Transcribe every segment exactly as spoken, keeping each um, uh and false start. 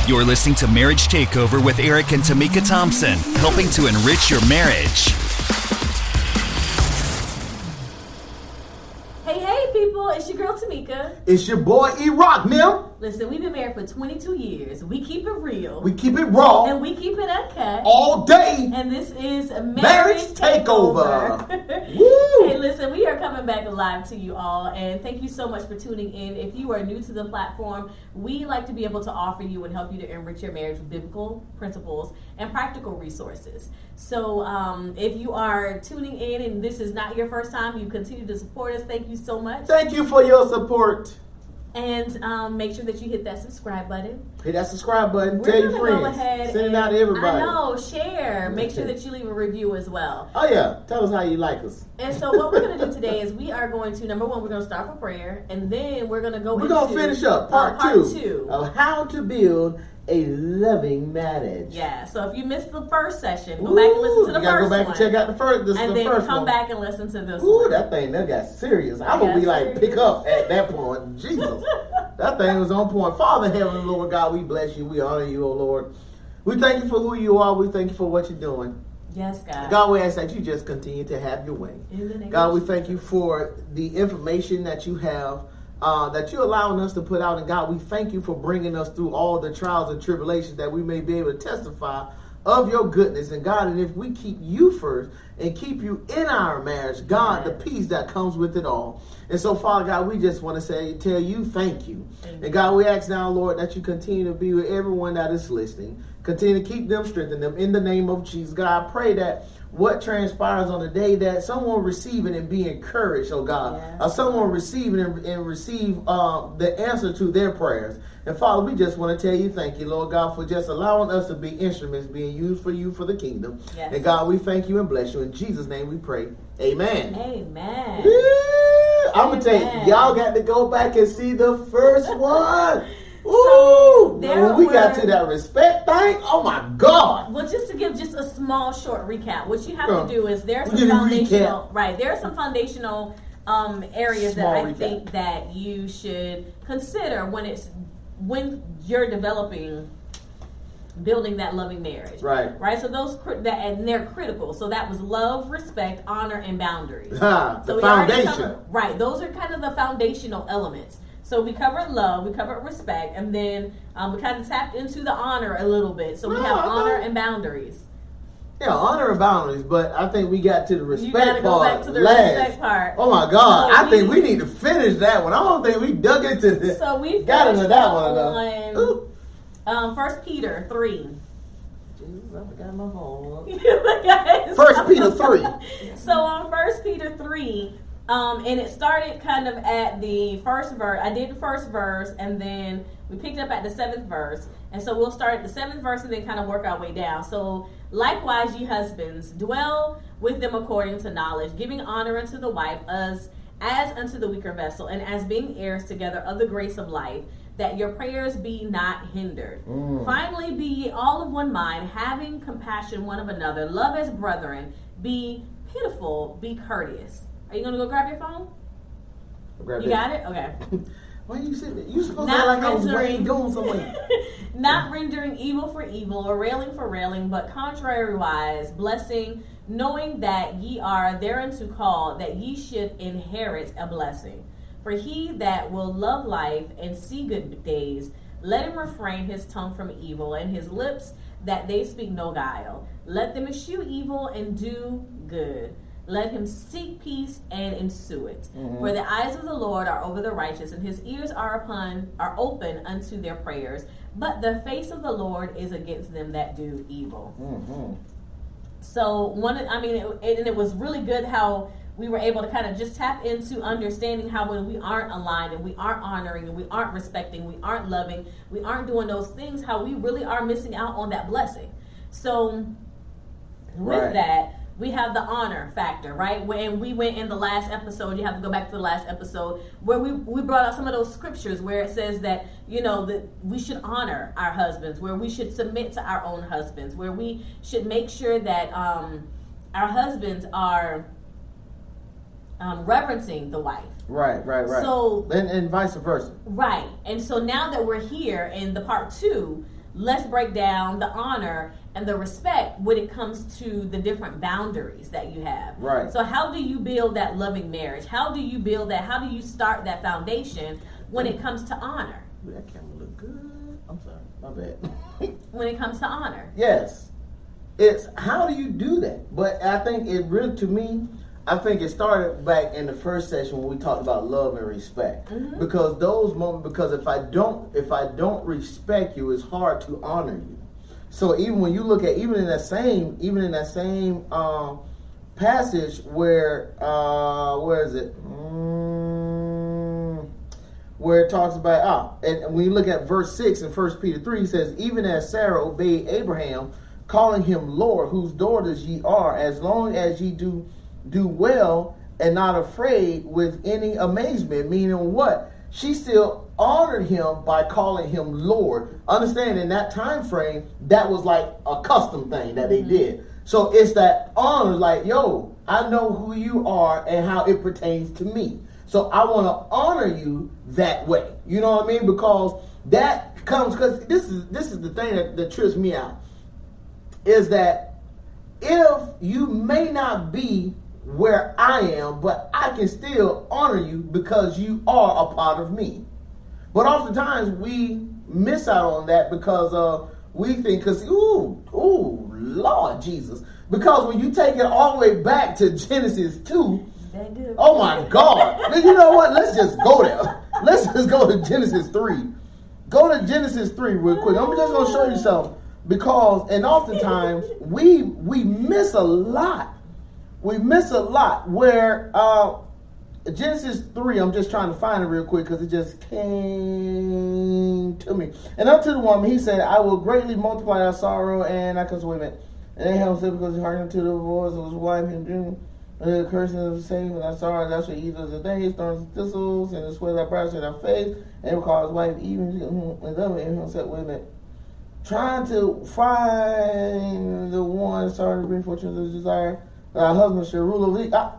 You're listening to Marriage Takeover with Eric and Tamika Thompson, helping to enrich your marriage. Hey, hey, people, it's your girl Tamika. It's your boy E-Rock, Nim. Listen, we've been married for twenty-two years. We keep it real. We keep it raw. And we keep it uncut. All day. And this is Marriage, Marriage Takeover. Takeover. Woo! Hey, listen, we are coming back live to you all. And thank you so much for tuning in. If you are new to the platform, we like to be able to offer you and help you to enrich your marriage with biblical principles and practical resources. So um, if you are tuning in and this is not your first time, you continue to support us. Thank you so much. Thank you for your support. And um, make sure that you hit that subscribe button. Hit that subscribe button. We're Tell your gonna go friends. ahead Send it and- out to everybody. I know. Share. Make sure that you leave a review as well. Oh, yeah. Tell us how you like us. And so what we're going to do today is we are going to, number one, we're going to start with prayer. And then we're going to go We're into... going to finish up part, uh, part two, two. of how to build a loving marriage. Yeah. So if you missed the first session, go back and listen to the you gotta first go back one. and check out the first. This and is the then first come one. back and listen to this Ooh, one. that thing that got serious. I'm That gonna be got like, serious. pick up at that point. Jesus, that thing was on point. Father, Heavenly Lord God, we bless you. We honor you, oh Lord. We thank you for who you are. We thank you for what you're doing. Yes, God. God, we ask that you just continue to have your way. In the name God, of we Jesus. thank you for the information that you have, uh, that you're allowing us to put out. And God, we thank you for bringing us through all the trials and tribulations that we may be able to testify of your goodness. And God, and if we keep you first and keep you in our marriage, God, Yes. the peace that comes with it all. And so, Father God, we just want to say, tell you thank you. Amen. And God, we ask now, Lord, that you continue to be with everyone that is listening. Continue to keep them, strengthen them in the name of Jesus. God, I pray that what transpires on the day that someone receive it and be encouraged, oh God. Yes. Or someone receive it and, and receive uh, the answer to their prayers. And Father, we just want to tell you thank you, Lord God, for just allowing us to be instruments being used for you for the kingdom. Yes. And God, we thank you and bless you. In Jesus' name we pray. Amen. Amen. Yeah. I'm going to tell Amen. you, y'all got to go back and see the first one. So, Ooh, there when we got were- to that respect thing, oh my God. Well, just to give just a small short recap, what you have Go. to do is there are some Give me a foundational, recap. right? There are some foundational um, areas Small that I recap. think that you should consider when it's when you're developing, building that loving marriage, Right. Right. So those cri- that and they're critical. So that was love, respect, honor, and boundaries. Ha, So the we already foundation. covered- right? Those are kind of the foundational elements. So we covered love, we covered respect, and then um, we kind of tapped into the honor a little bit. So we No, have I honor thought- and boundaries. Yeah, honor and boundaries, but I think we got to the respect You gotta go part back to the last. respect part. Oh my God, So I think we- we need to finish that one. I don't think we dug into this. So we got into finished that up one on enough. um, First Peter three. Jesus, I forgot my phone. Guys, First Peter three. So on First Peter three, um, and it started kind of at the first verse. I did the first verse, and then we picked up at the seventh verse. And so we'll start at the seventh verse and then kind of work our way down. So likewise, ye husbands, dwell with them according to knowledge, giving honor unto the wife as as unto the weaker vessel, and as being heirs together of the grace of life, that your prayers be not hindered. Mm. Finally, be ye all of one mind, having compassion one of another, love as brethren, be pitiful, be courteous. Are you going to go grab your phone? Grab You that. got it? Okay. Why you sitting there? You supposed to Not act like I was rendering- waiting, going somewhere. Not rendering evil for evil or railing for railing, but contrariwise, blessing, knowing that ye are thereunto called, that ye should inherit a blessing. For he that will love life and see good days, let him refrain his tongue from evil, and his lips that they speak no guile. Let them eschew evil and do good. Let him seek peace and ensue it. Mhm. For the eyes of the Lord are over the righteous, and his ears are upon are open unto their prayers. But the face of the Lord is against them that do evil. Mm-hmm. So one, I mean, it, and it was really good how we were able to kind of just tap into understanding how when we aren't aligned and we aren't honoring and we aren't respecting, we aren't loving, we aren't doing those things, how we really are missing out on that blessing. So with Right. that, we have the honor factor, right? When we went in the last episode, you have to go back to the last episode where we, we brought out some of those scriptures where it says that, you know, that we should honor our husbands, where we should submit to our own husbands, where we should make sure that um, our husbands are um, reverencing the wife. Right, right, right. So- and, and vice versa. Right. And so now that we're here in the part two, let's break down the honor and the respect when it comes to the different boundaries that you have. Right. So how do you build that loving marriage? How do you build that? How do you start that foundation when it comes to honor? That camera look good. I'm sorry, my bad. When it comes to honor. Yes. It's how do you do that? But I think it really, to me, I think it started back in the first session when we talked about love and respect. Mm-hmm. Because those moments, because if I don't, if I don't respect you, it's hard to honor you. So even when you look at, even in that same, even in that same um, passage where, uh, where is it? Mm, where it talks about, ah, and when you look at verse six in First Peter three, it says, even as Sarah obeyed Abraham, calling him Lord, whose daughters ye are, as long as ye do do well and not afraid with any amazement. Meaning what? She still honored him by calling him Lord. Understand, in that time frame, that was like a custom thing that they did. So it's that honor, like, yo, I know who you are and how it pertains to me. So I want to honor you that way. You know what I mean? Because that comes, because this is this is the thing that, that trips me out, is that if you may not be where I am, but I can still honor you because you are a part of me. But oftentimes we miss out on that because uh, we think, because, ooh, ooh, Lord Jesus. Because when you take it all the way back to Genesis two, oh my God. You know what? Let's just go there. Let's just go to Genesis three. Go to Genesis three real quick. I'm just going to show you something. Because, and oftentimes, we we miss a lot. We miss a lot where uh, Genesis three, I'm just trying to find it real quick because it just came to me. And unto the woman, he said, I will greatly multiply thy sorrow, and I can wait a minute. And Abraham said, because he hearkened to the voice of his wife, and doom, the curse of the same, and I sorrow, thou shalt eat of the days, thorns and thistles, and the sweat of thy brow shall thy face, and will call his wife even, and then Abraham said, wait a minute. Trying to find the one starting to bring fortune to desire, our husband shall rule over thee. Ah.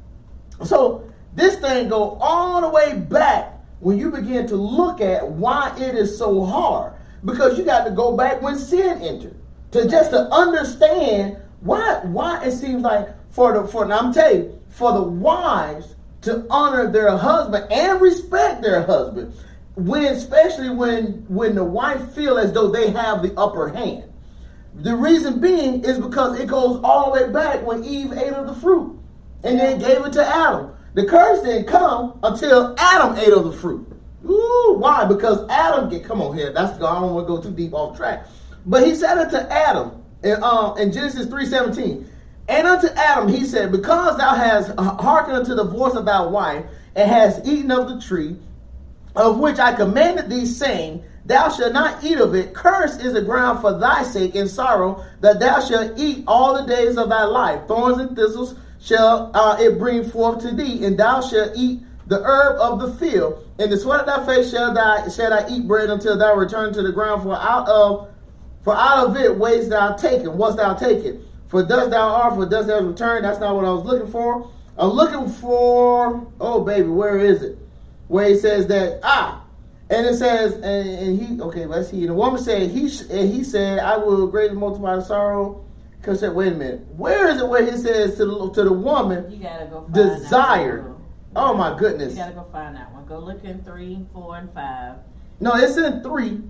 So this thing go all the way back when you begin to look at why it is so hard, because you got to go back when sin entered to just to understand why why it seems like for the for now I'm telling you, for the wives to honor their husband and respect their husband, when especially when when the wife feel as though they have the upper hand. The reason being is because it goes all the way back when Eve ate of the fruit and then gave it to Adam. The curse didn't come until Adam ate of the fruit. Ooh, why? Because Adam get come on here. That's I don't want to go too deep off track. But he said unto Adam in, uh, in Genesis three seventeen, and unto Adam he said, because thou hast hearkened unto the voice of thy wife and hast eaten of the tree of which I commanded thee, saying, thou shalt not eat of it. Cursed is the ground for thy sake, in sorrow that thou shalt eat all the days of thy life. Thorns and thistles shall uh, it bring forth to thee, and thou shalt eat the herb of the field. In the sweat of thy face shall thou shall I eat bread until thou return to the ground. For out of for out of it waste thou taken. What's thou taken? For dust thou art, for dust thou return. That's not what I was looking for. I'm looking for. Oh baby, where is it? Where he says that ah. And it says, and, and he, okay, let's see. The woman said, he and he said, I will greatly multiply the sorrow. Because, wait a minute. Where is it where he says to the, to the woman, you gotta go find desired? That oh, my goodness. You got to go find that one. Go look in three, four, and five. No, it's in three.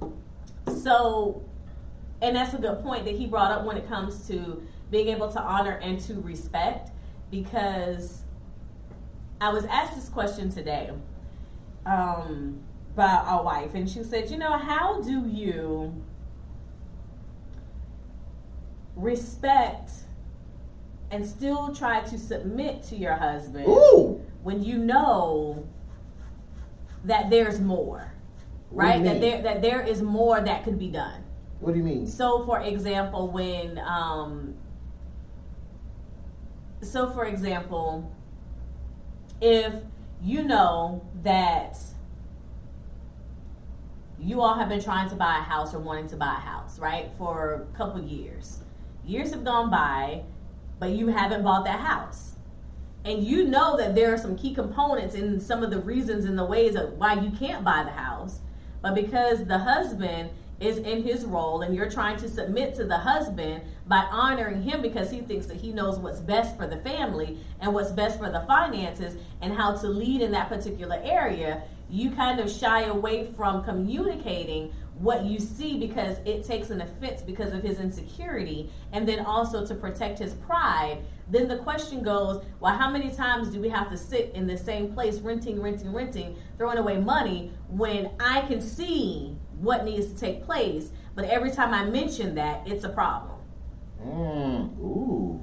So, and that's a good point that he brought up when it comes to being able to honor and to respect. Because I was asked this question today. Um... by our wife, and she said, you know, how do you respect and still try to submit to your husband Ooh. when you know that there's more, right? That there that there is more that could be done. What do you mean? So for example, when um so for example, if you know that you all have been trying to buy a house or wanting to buy a house, right? For a couple years. Years have gone by, but you haven't bought that house. And you know that there are some key components in some of the reasons and the ways of why you can't buy the house. But because the husband is in his role and you're trying to submit to the husband by honoring him because he thinks that he knows what's best for the family and what's best for the finances and how to lead in that particular area, you kind of shy away from communicating what you see because it takes an offense because of his insecurity, and then also to protect his pride. Then the question goes, well, how many times do we have to sit in the same place renting, renting, renting, throwing away money when I can see what needs to take place, but every time I mention that, it's a problem. Mm, ooh.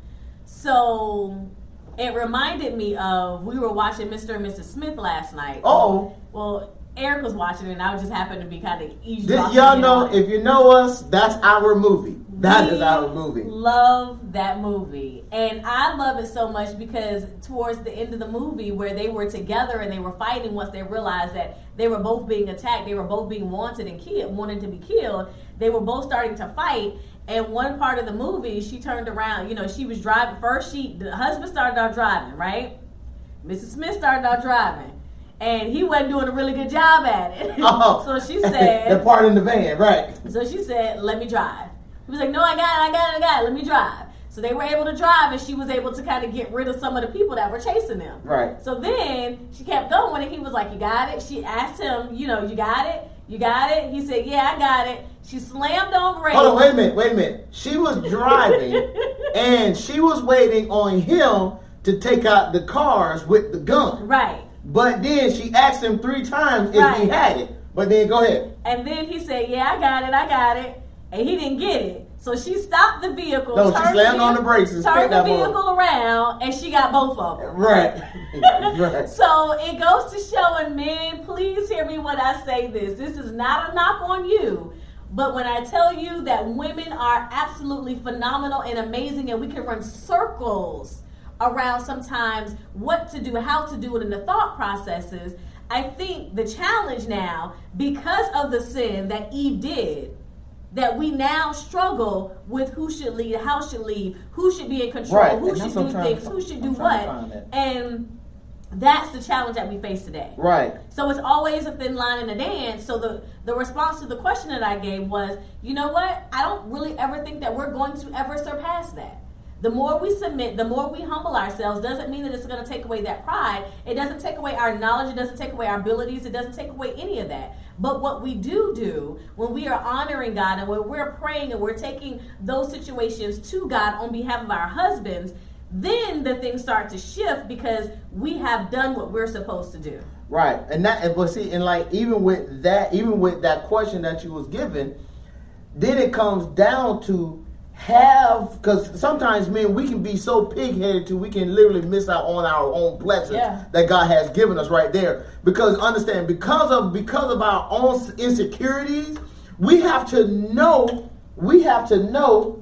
So it reminded me of, we were watching Mister and Missus Smith last night. Oh. Well, Eric was watching it, and I just happened to be kind of Did, eavesdropping. y'all know, if you know us, that's our movie. That we is our movie. Love that movie. And I love it so much because towards the end of the movie where they were together and they were fighting once they realized that they were both being attacked, they were both being wanted and killed, wanted to be killed, they were both starting to fight. And one part of the movie, she turned around, you know, she was driving. First, she the husband started out driving, right? Missus Smith started out driving. And he wasn't doing a really good job at it. Oh. So she said... the part in the van, right. So she said, let me drive. He was like, no, I got it, I got it, I got it, let me drive. So they were able to drive, and she was able to kind of get rid of some of the people that were chasing them. Right. So then she kept going, and he was like, you got it? She asked him, you know, you got it? You got it? He said, yeah, I got it. She slammed on brakes. Hold on, wait a minute, wait a minute. She was driving, and she was waiting on him to take out the cars with the gun. Right. But then she asked him three times if Right. he had it. But then go ahead. And then he said, yeah, I got it, I got it. And he didn't get it. So she stopped the vehicle. No, she turned slammed the, on the brakes and turned spit the that ball. vehicle around, and she got both of them. Right. Right. So it goes to showing, men, please hear me when I say this. This is not a knock on you. But when I tell you that women are absolutely phenomenal and amazing, and we can run circles around sometimes what to do, how to do it in the thought processes, I think the challenge now, because of the sin that Eve did, that we now struggle with who should lead, how should lead, who should be in control, Right. who And should that's what do I'm trying things, to- who should I'm do trying to what. find that. And that's the challenge that we face today. Right. So it's always a thin line in a dance. So the, the response to the question that I gave was, you know what? I don't really ever think that we're going to ever surpass that. The more we submit, the more we humble ourselves, doesn't mean that it's going to take away that pride. It doesn't take away our knowledge. It doesn't take away our abilities. It doesn't take away any of that. But what we do do when we are honoring God and when we're praying and we're taking those situations to God on behalf of our husbands, then the things start to shift because we have done what we're supposed to do. Right. And that, and but see, and like even with that, even with that question that you was given, then it comes down to have, because sometimes, men, we can be so pig-headed to we can literally miss out on our own blessings Yeah. that God has given us right there. Because understand, because of because of our own insecurities, we have to know, we have to know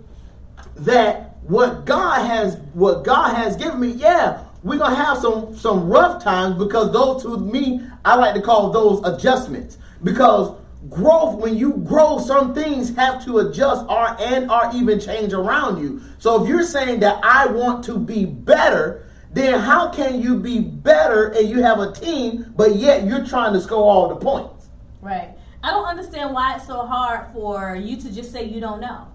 that what God has what God has given me, yeah, we're gonna have some some rough times, because those to me, I like to call those adjustments. Because growth, when you grow, some things have to adjust or and or even change around you. So if you're saying that I want to be better, then how can you be better and you have a team, but yet you're trying to score all the points? Right. I don't understand why it's so hard for you to just say you don't know.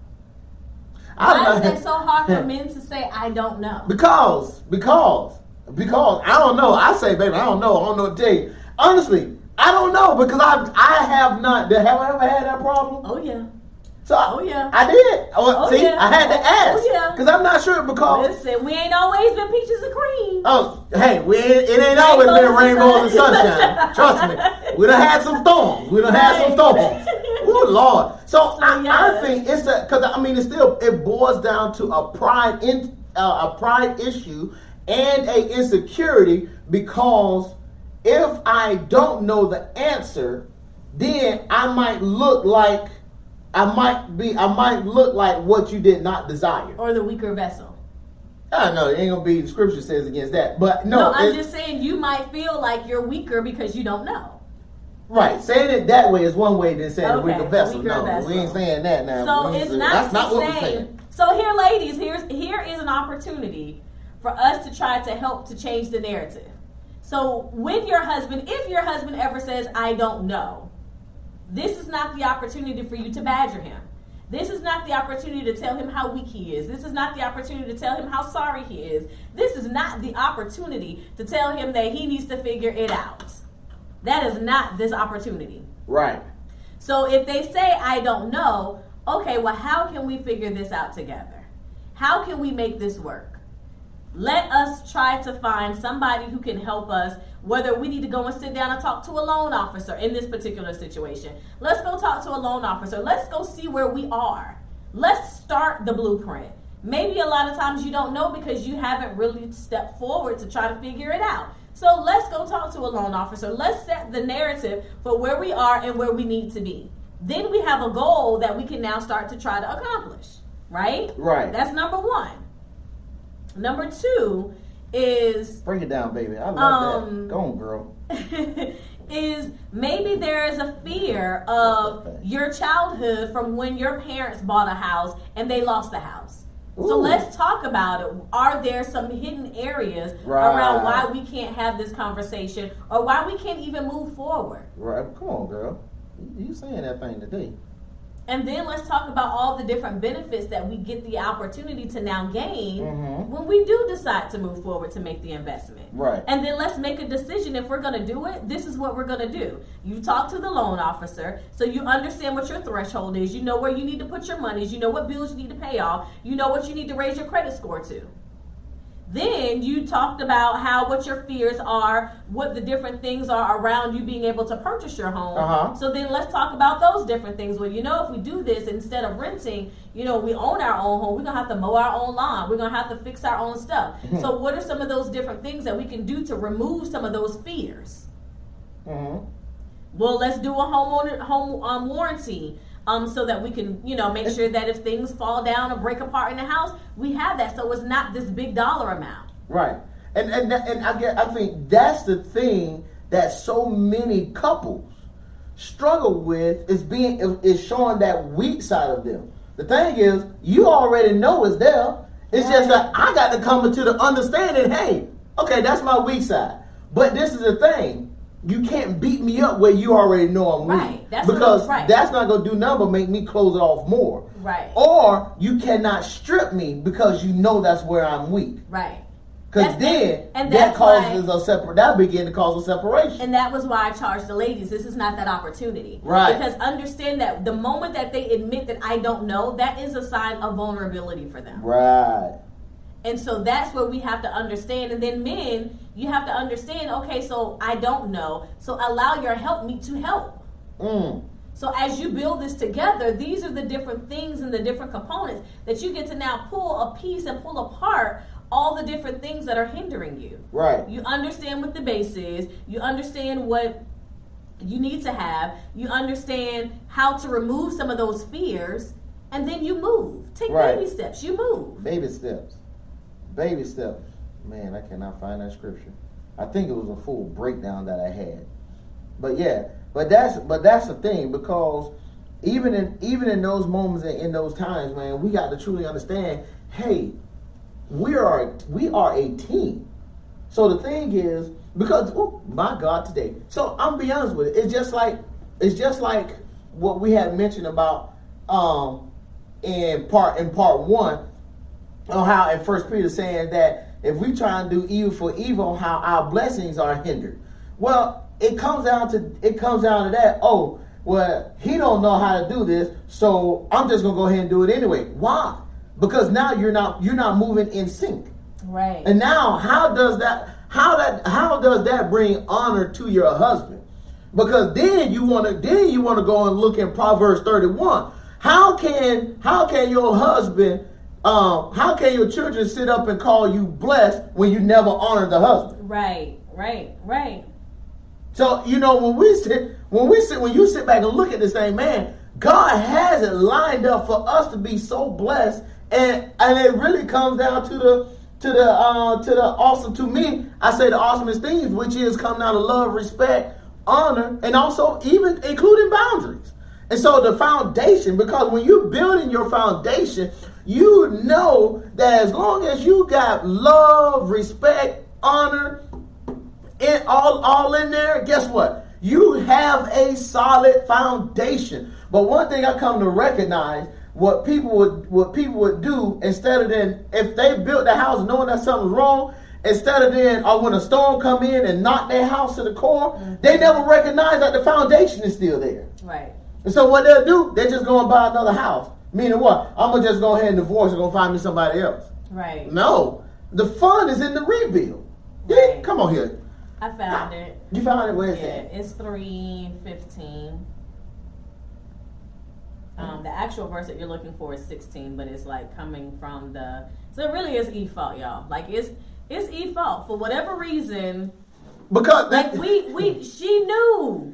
Why is that so hard for men to say I don't know? Because, because, because I don't know. I say, baby, I don't know. I don't know what to tell you. Honestly, I don't know, because I I have not. Have I ever had that problem? Oh yeah. So Oh, yeah. I did. Oh, Oh, see, yeah. I had to ask. Oh, yeah. Because I'm not sure, because Listen, we ain't always been peaches and cream. oh, hey, we ain't, it ain't always been Rainbows and rainbows and sun- sunshine. Trust me, we done had some storms. We done had some storms. Oh Lord. So, So, I, yeah. I think it's a, because I mean it's still, it boils down to a pride in uh, a pride issue and a insecurity, because if I don't know the answer, then I might look like I might be I might look like what you did not desire. Or the weaker vessel. I don't know, it ain't gonna be, the scripture says against that. But no, No, I'm it- just saying you might feel like you're weaker because you don't know. right. Saying it that way is one way than saying Okay, weaker vessel. weaker no, vessel. we ain't saying that now. So We ain't it's saying- not that's not the what we're same. saying. So here, ladies, here's here is an opportunity for us to try to help to change the narrative. So with your husband, if your husband ever says, I don't know, This is not the opportunity for you to badger him. This is not the opportunity to tell him how weak he is. This is not the opportunity to tell him how sorry he is. This is not the opportunity to tell him that he needs to figure it out. That is not this opportunity. Right. So if they say, I don't know, okay, well, how can we figure this out together? How can we make this work? Let us try to find somebody who can help us, whether we need to go and sit down and talk to a loan officer in this particular situation. Let's go talk to a loan officer. Let's go see where we are. Let's start the blueprint. Maybe a lot of times you don't know because you haven't really stepped forward to try to figure it out. So let's go talk to a loan officer. Let's set the narrative for where we are and where we need to be. Then we have a goal that we can now start to try to accomplish, right? Right. That's number one. Number two is... Bring it down, baby. I love um, that. Go on, girl. is maybe there is a fear of your childhood from when your parents bought a house and they lost the house. Ooh. So let's talk about it. Are there some hidden areas right. around why we can't have this conversation or why we can't even move forward? Right. Come on, girl. You saying that thing today. And then let's talk about all the different benefits that we get the opportunity to now gain mm-hmm. when we do decide to move forward to make the investment. Right. And then let's make a decision. If we're going to do it, this is what we're going to do. You talk to the loan officer so you understand what your threshold is. You know where you need to put your monies. You know what bills you need to pay off. You know what you need to raise your credit score to. Then you talked about how what your fears are, what the different things are around you being able to purchase your home. Uh-huh. So then let's talk about those different things. Well, you know, if we do this, instead of renting, you know, we own our own home. We're going to have to mow our own lawn. We're going to have to fix our own stuff. Mm-hmm. So what are some of those different things that we can do to remove some of those fears? Mm-hmm. Well, let's do a homeowner home um, warranty. Um, so that we can, you know, make sure that if things fall down or break apart in the house, we have that. So it's not this big dollar amount. Right. And and and I get, I think that's the thing that so many couples struggle with is being is showing that weak side of them. The thing is, you already know it's there. It's right. just that I got to come into the understanding. Hey, okay, that's my weak side. But this is the thing. You can't beat me up where you already know I'm weak. Right. That's because right. that's not going to do nothing but make me close it off more. Right. Or you cannot strip me because you know that's where I'm weak. Right. Because then and that causes why, a separate, that begin to cause a separation. And that was why I charged the ladies. This is not that opportunity. Right. Because understand that the moment that they admit that I don't know, that is a sign of vulnerability for them. Right. And so that's where we have to understand. And then men, you have to understand, okay, so I don't know. So allow your helpmeet to help. Mm. So as you build this together, these are the different things and the different components that you get to now pull a piece and pull apart all the different things that are hindering you. Right. You understand what the base is. You understand what you need to have. You understand how to remove some of those fears. And then you move. Take right. baby steps. You move. Baby steps. Baby steps. Man, I cannot find that scripture. I think it was a full breakdown that I had. But yeah, but that's but that's the thing, because even in even in those moments and in those times, man, we got to truly understand, hey, we are we are a team. So the thing is, because oh my God, today. So I'm gonna be honest with it. It's just like it's just like what we had mentioned about um in part in part one. On how in First Peter saying that if we try and do evil for evil, how our blessings are hindered. Well, it comes down to it comes down to that. Oh, well, he don't know how to do this, so I'm just gonna go ahead and do it anyway. Why? Because now you're not you're not moving in sync. Right. And now, how does that how that how does that bring honor to your husband? Because then you want to then you want to go and look in Proverbs thirty-one. How can how can your husband Um, how can your children sit up and call you blessed when you never honor the husband? Right, right, right. So, you know, when we sit, when we sit, when you sit back and look at this thing, man, God has it lined up for us to be so blessed, and and it really comes down to the to the uh, to the awesome. To me, I say the awesomest things, which is coming out of love, respect, honor, and also even including boundaries. And so the foundation, because when you're building your foundation, you know that as long as you got love, respect, honor, and all, all in there, guess what? You have a solid foundation. But one thing I come to recognize, what people would what people would do, instead of then, if they built the house knowing that something's wrong, instead of then, or when a storm come in and knock their house to the core, mm-hmm. they never recognize that the foundation is still there. Right. And so what they'll do, they're just going to buy another house. Meaning what? I'm going to just go ahead and divorce and go find me somebody else. Right. No. The fun is in the rebuild. Right. Yeah, come on here. I found it. You found it? Where is yeah, it? It's three fifteen. Um, the actual verse that you're looking for is sixteen, but it's like coming from the... So it really is E-fault, y'all. Like, it's it's E-fault. For whatever reason... Because... Like, we, we... She knew.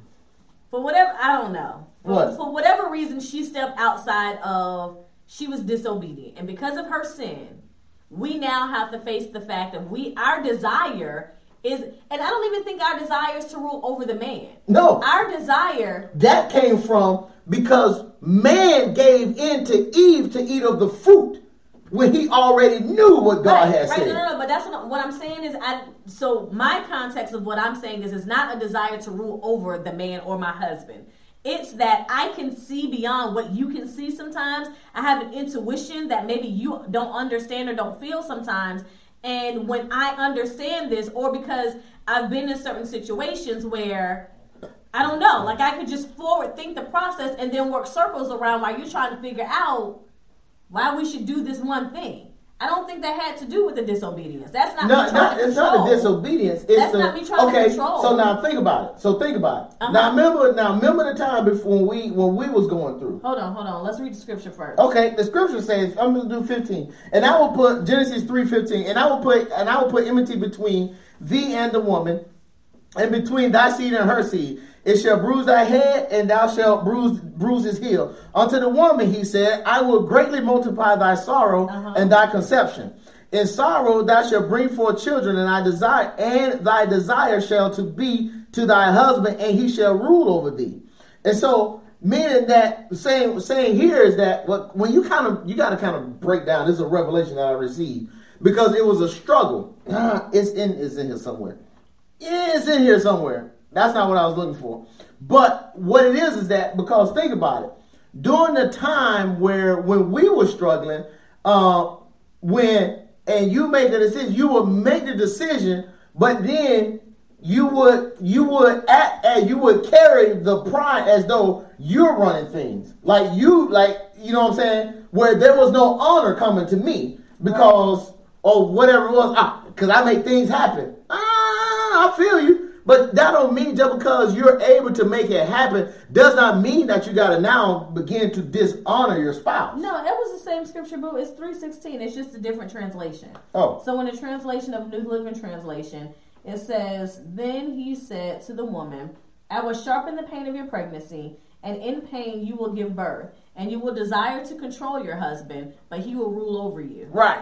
For whatever... I don't know. For, what? For whatever reason, she stepped outside of... She was disobedient. And because of her sin, we now have to face the fact that we... Our desire... is, and I don't even think our desire is to rule over the man. No. Our desire... That came from because man gave in to Eve to eat of the fruit when he already knew what God right, had right, said. No, no, no, but that's what, what I'm saying is, I. so my context of what I'm saying is, it's not a desire to rule over the man or my husband. It's that I can see beyond what you can see sometimes. I have an intuition that maybe you don't understand or don't feel sometimes. And when I understand this, or because I've been in certain situations where, I don't know, like I could just forward think the process and then work circles around while you're trying to figure out why we should do this one thing. I don't think that had to do with the disobedience. That's not no, me trying not, to it's control. not the disobedience. It's That's the, not me trying okay, to control. So now think about it. So think about it. Uh-huh. Now remember, now remember the time before we when we was going through. Hold on, hold on. Let's read the scripture first. Okay, the scripture says, I'm going to do fifteen, and I will put Genesis three fifteen, and I will put and I will put enmity between thee and the woman, and between thy seed and her seed. It shall bruise thy head, and thou shalt bruise bruise his heel. Unto the woman he said, I will greatly multiply thy sorrow uh-huh. and thy conception. In sorrow thou shalt bring forth children, and I desire, and thy desire shall to be to thy husband, and he shall rule over thee. And so, meaning that saying saying here is that what when you kind of you got to kind of break down. This is a revelation that I received because it was a struggle. It's in it's in here somewhere. It's in here somewhere. That's not what I was looking for. But what it is is that because think about it, during the time where when we were struggling, uh, when and you make the decision, you would make the decision, but then you would you would act and you would carry the pride as though you're running things. Like you like you know what I'm saying? Where there was no honor coming to me because or whatever it was, ah, because I make things happen. Ah, I feel you. But that don't mean just because you're able to make it happen does not mean that you got to now begin to dishonor your spouse. No, it was the same scripture, boo. It's three sixteen. It's just a different translation. Oh. So in the translation of New Living Translation, it says, Then he said to the woman, I will sharpen the pain of your pregnancy, and in pain you will give birth, and you will desire to control your husband, but he will rule over you. Right.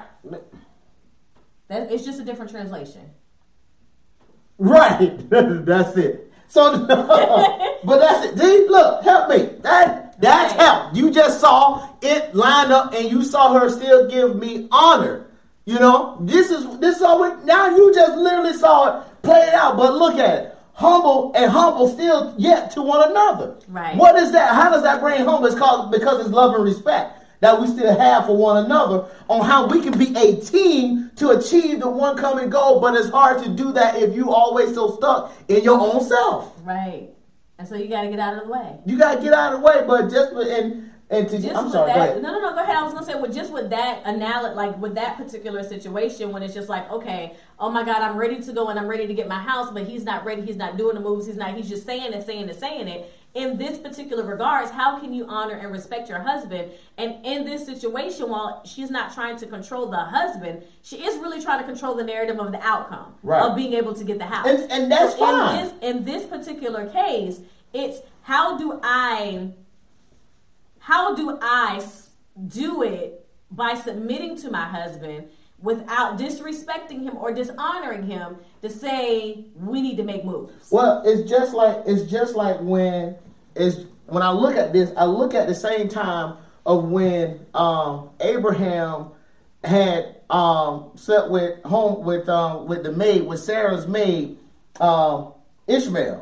That, it's just a different translation. Right. That's it. So, but that's it. See, look, help me. That That's right. Help. You just saw it line up and you saw her still give me honor. You know, this is, this is all we, now you just literally saw it play it out, but look at it. Humble and humble still yet to one another. Right. What is that? How does that bring humble? It's called, because it's love and respect that we still have for one another on how we can be a team to achieve the one common goal, but it's hard to do that if you always so stuck in your own self. Right. And so you got to get out of the way. You got to get out of the way, but just, and, and to, just I'm sorry, that, go ahead. No, no, no, go ahead. I was going to say, well, just with that analogy, like with that particular situation, when it's just like, okay, oh my God, I'm ready to go and I'm ready to get my house, but he's not ready. He's not doing the moves. He's not, he's just saying it, saying it, saying it. In this particular regards, how can you honor and respect your husband? And in this situation, while she's not trying to control the husband, she is really trying to control the narrative of the outcome right. of being able to get the house. And, and that's so fine. In this, in this particular case, it's how do I, how do I do it by submitting to my husband without disrespecting him or dishonoring him to say we need to make moves? Well, it's just like it's just like when it's when I look at this, I look at the same time of when um, Abraham had um, slept with home with um, with the maid, with Sarah's maid, um, Ishmael,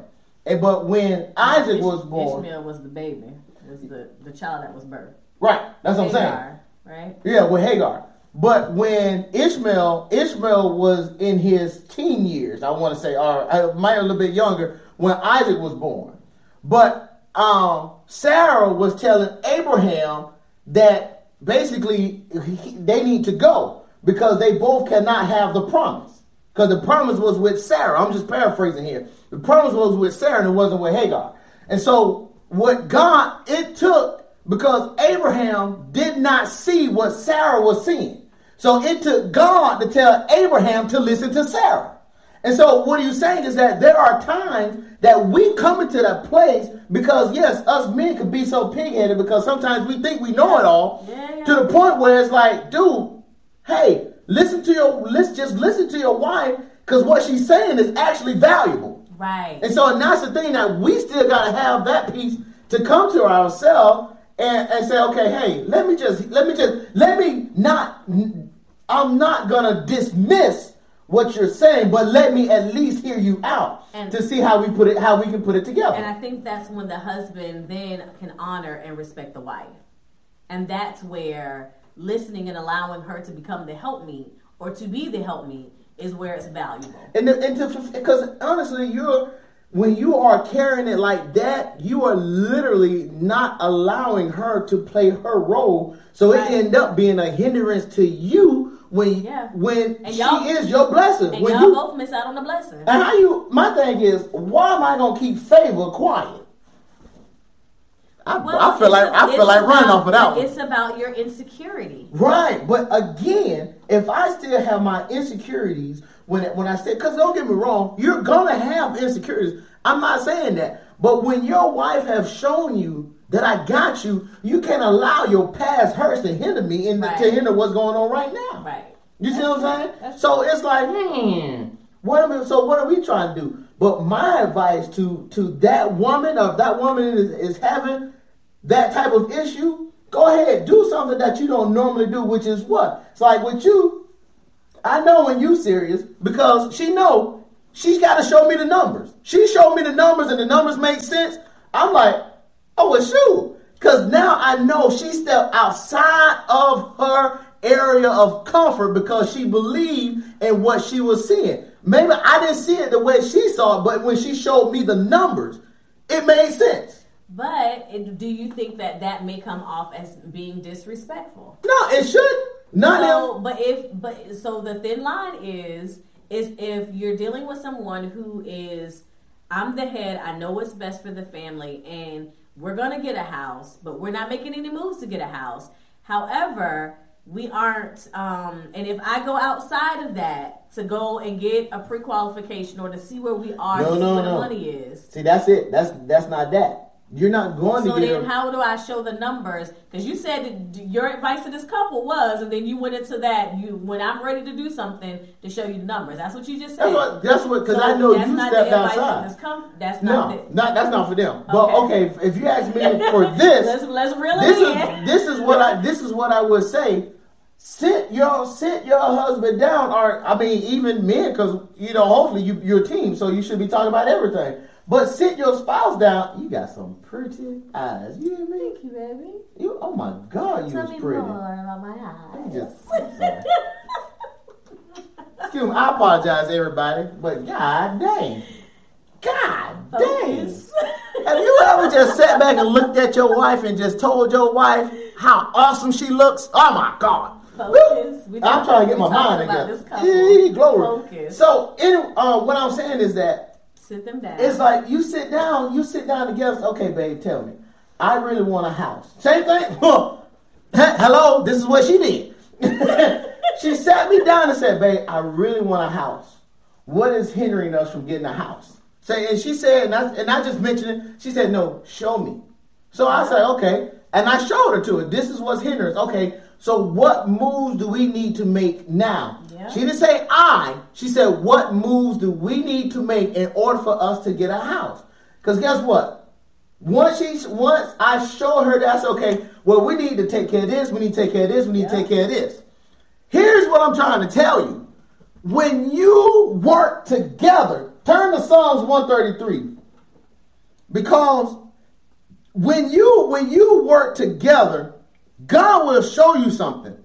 And, but when Isaac Ish- was born, Ishmael was the baby, was the, the child that was birthed. right? That's what I'm saying. Hagar, right? Yeah, with Hagar. But when Ishmael, Ishmael was in his teen years, I want to say, or I might a little bit younger, when Isaac was born. But um, Sarah was telling Abraham that basically he, they need to go because they both cannot have the promise. Because the promise was with Sarah. I'm just paraphrasing here. The promise was with Sarah and it wasn't with Hagar. And so what God, it took, because Abraham did not see what Sarah was seeing. So it took God to tell Abraham to listen to Sarah. And so what you're saying is that there are times that we come into that place because, yes, us men could be so pig-headed because sometimes we think we know it all yeah, yeah. to the point where it's like, dude, hey, listen to your, let's just listen to your wife because what she's saying is actually valuable. Right. And so and that's the thing that we still got to have that piece to come to ourselves and, and say, okay, hey, let me just, let me just, let me not, I'm not going to dismiss what you're saying, but let me at least hear you out and, to see how we put it, how we can put it together. And I think that's when the husband then can honor and respect the wife. And that's where listening and allowing her to become the helpmeet or to be the helpmeet is where it's valuable. And, the, and to, because honestly, you're, when you are carrying it like that, you are literally not allowing her to play her role. So right. it end up being a hindrance to you when yeah. when she is your blessing. And when y'all you, both miss out on the blessing. And how you? My thing is, why am I gonna keep favor quiet? I, well, I feel like I feel like about, running off of that one. It's about your insecurity, right? But again, if I still have my insecurities when when I say, because don't get me wrong, you're gonna have insecurities. I'm not saying that, but when your wife has shown you that I got you, you can't allow your past hurts to hinder me and right. to hinder what's going on right now. Right. You That's see what I'm saying? That's so it's like, hmm, what am I, so what are we trying to do? But my advice to to that woman, or if that woman is, is having that type of issue, go ahead, do something that you don't normally do, which is what? It's like with you, I know when you serious because she know she's got to show me the numbers. She showed me the numbers and the numbers make sense. I'm like, oh, well, shoot. Because now I know she stepped outside of her area of comfort because she believed in what she was seeing. Maybe I didn't see it the way she saw it, but when she showed me the numbers, it made sense. But it, do you think that that may come off as being disrespectful? No, it shouldn't. Not so, but if but so the thin line is is if you're dealing with someone who is, I'm the head, I know what's best for the family, and we're gonna get a house, but we're not making any moves to get a house. However, we aren't, um, and if I go outside of that to go and get a pre-qualification or to see where we are, no, to see no, where no. the money is. See, that's it. That's that's not that. You're not going so to get then a... how do I show the numbers? Because you said that your advice to this couple was, and then you went into that, you when I'm ready to do something to show you the numbers. That's what you just said. That's what, that's what because so I know that's you not stepped the advice outside. To this com- that's no, not, the, not that's not for them. Okay. But okay, if, if you ask me for this, let's, let's reel this it is in. this is what I this is what I would say. Sit your sit your husband down, or I mean, even men, because you know, hopefully you, you're a team, so you should be talking about everything. But sit your spouse down. You got some pretty eyes. You hear me? Thank you, baby. You, oh my God, you Tell was me pretty. more about my eyes. Just, I'm sorry. Excuse me, I apologize, everybody, but God dang, God Focus. dang. Have you ever just sat back and looked at your wife and just told your wife how awesome she looks? Oh my God. Focus. I'm trying to get my mind together. Yeah, glory. Focus. So, in, uh, what I'm saying is that sit them down. It's like you sit down, you sit down together. Okay, babe, tell me. I really want a house. Same thing. Hello, this is what she did. She sat me down and said, babe, I really want a house. What is hindering us from getting a house? Say, and she said, and I, and I just mentioned it. She said, no, show me. So I said, okay. And I showed her to it. This is what's hindering us. Okay, so what moves do we need to make now? Yeah. She didn't say I. She said, what moves do we need to make in order for us to get a house? Because guess what? Once she, once I showed her that's okay, well, we need to take care of this. We need to take care of this. We need yeah. to take care of this. Here's what I'm trying to tell you. When you work together, turn to Psalms one thirty-three. Because when you when you work together, God will show you something.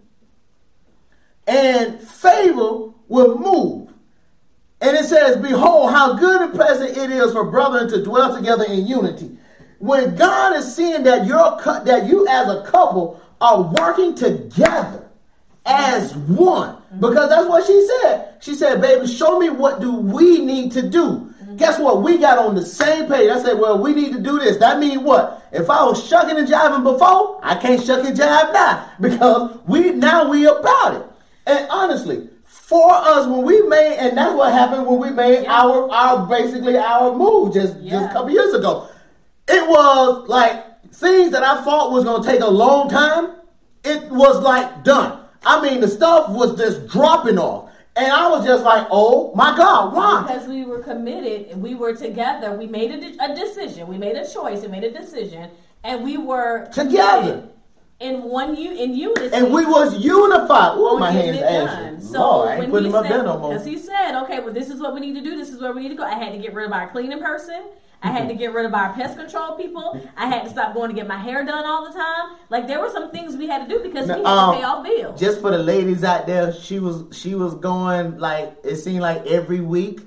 And favor will move. And it says, behold, how good and pleasant it is for brethren to dwell together in unity. When God is seeing that you're that you as a couple are working together as one, because that's what she said. She said, baby, show me what do we need to do. Mm-hmm. Guess what? We got on the same page. I said, well, we need to do this. That means what? If I was shucking and jiving before, I can't shuck and jive now, because we now we about it. And honestly, for us, when we made, and that's what happened when we made yeah. our our basically our move just, yeah. just a couple years ago. It was like things that I thought was going to take a long time. It was like done. I mean, the stuff was just dropping off. And I was just like, oh my God, why? Because we were committed and we were together. We made a, de- a decision. We made a choice. We made a decision. And we were together. In one u- in unity. And we was unified. Ooh, my hands ashy. So Lord, I ain't when putting he them up said, there no more. because he said, okay, well, this is what we need to do. This is where we need to go. I had to get rid of our cleaning person. I had to get rid of our pest control people. I had to stop going to get my hair done all the time. Like, there were some things we had to do because now, we had um, to pay off bills. Just for the ladies out there, she was she was going, like, it seemed like every week.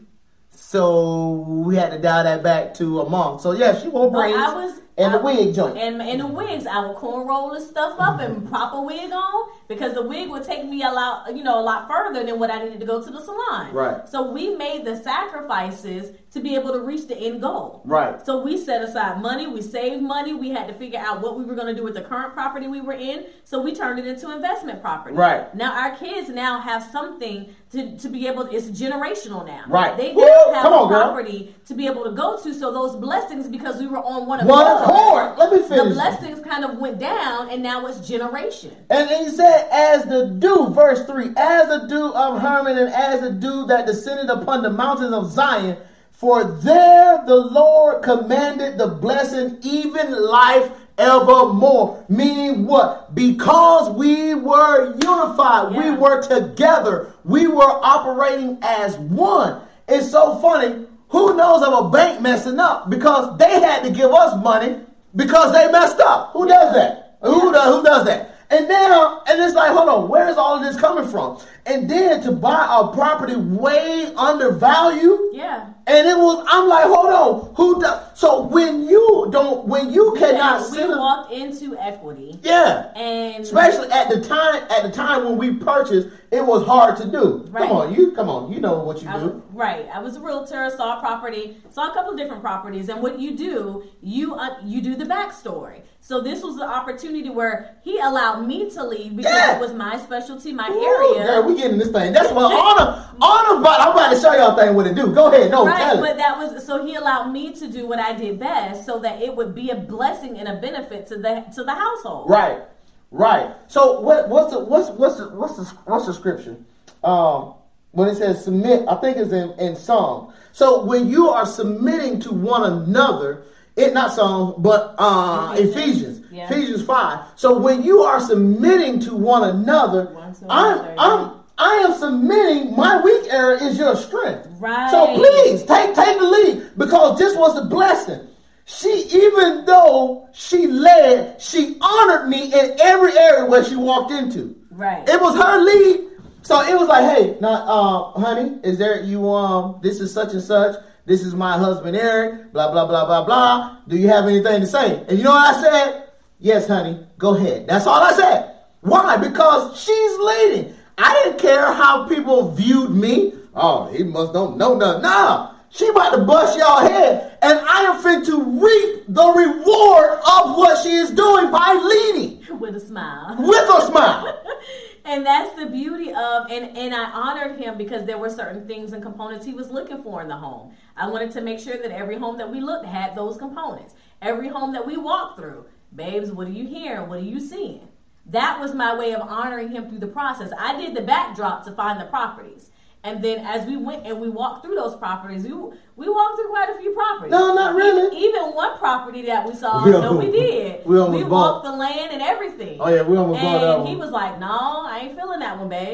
So we had to dial that back to a month. So yeah, she wore braids well, I was, and I, the wig joint. And, and the wigs, I would cornroll the stuff up and prop a wig on, because the wig would take me a lot, you know, a lot further than what I needed to go to the salon. Right. So we made the sacrifices to be able to reach the end goal. Right. So we set aside money, we saved money, we had to figure out what we were going to do with the current property we were in. So we turned it into investment property. Right. Now our kids now have something to, to be able to, it's generational now. Right. They Woo, now have come a on, property girl. to be able to go to. So those blessings, because we were on one One accord, accord. Let me finish. the blessings kind of went down, and now it's generation. And, and he said, as the dew, verse three, as the dew of Hermon, and as the dew that descended upon the mountains of Zion, for there the Lord commanded the blessing, even life evermore. Meaning what? Because we were unified, yeah. we were together, we were operating as one. It's so funny. Who knows of a bank messing up because they had to give us money because they messed up? Who does that? Yeah. Who does, who does that? And now, and it's like, hold on, where is all of this coming from? And then to buy a property way undervalued. Yeah. And it was, I'm like, hold on, who does? So when you don't, when you cannot yeah, we sit walked into equity. Yeah. And especially at the time, at the time when we purchased, it was hard to do. Right. Come on, you, come on, you know what you I do. Was, right. I was a realtor, saw a property, saw a couple of different properties, and what you do, you uh, you do the backstory. So this was the opportunity where he allowed me to leave because yeah. it was my specialty, my Ooh, area. Girl, we getting this thing. That's what honor, honor. But I'm about to show y'all thing what to do. Go ahead, no, right, tell but it. that was so he allowed me to do what I did best, so that it would be a blessing and a benefit to the to the household. Right, right. So what what's the what's what's the, what's the what's the scripture? Um, when it says submit, I think it's in in Psalm. So when you are submitting to one another. It not Psalms, but uh, Ephesians, Ephesians, yeah. Ephesians five. So when you are submitting to one another, one, two, I'm, three, I'm, I am submitting. My weak area is your strength. Right. So please take take the lead, because this was a blessing. She, even though she led, she honored me in every area where she walked into. Right. It was her lead. So it was like, hey, now, uh, honey, is there you um? This is such and such. This is my husband, Eric, blah, blah, blah, blah, blah. Do you have anything to say? And you know what I said? Yes, honey, go ahead. That's all I said. Why? Because she's leading. I didn't care how people viewed me. Oh, he must don't know nothing. Nah, she about to bust y'all head. And I am fit to reap the reward of what she is doing by leading. With a smile. With a smile. And that's the beauty of, and, and I honored him because there were certain things and components he was looking for in the home. I wanted to make sure that every home that we looked had those components. Every home that we walked through, babes, what are you hearing? What are you seeing? That was my way of honoring him through the process. I did the backdrop to find the properties. And then as we went and we walked through those properties, we, we walked through quite a few properties. No, not really. Even, even one property that we saw, we no, we did. We, we walked the land and everything. Oh, yeah, we almost bought that one. And he was like, no, I ain't feeling that one, babes.